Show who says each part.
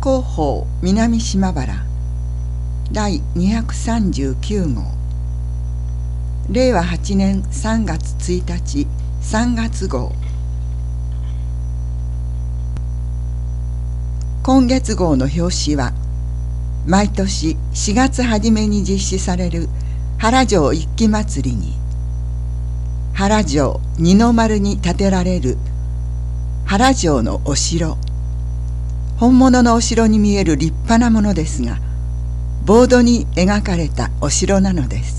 Speaker 1: 広報南島原第239号令和8年3月1日3月号。今月号の表紙は毎年4月初めに実施される原城一揆祭りに原城二の丸に建てられる原城のお城、本物のお城に見える立派なものですがボードに描かれたお城なのです。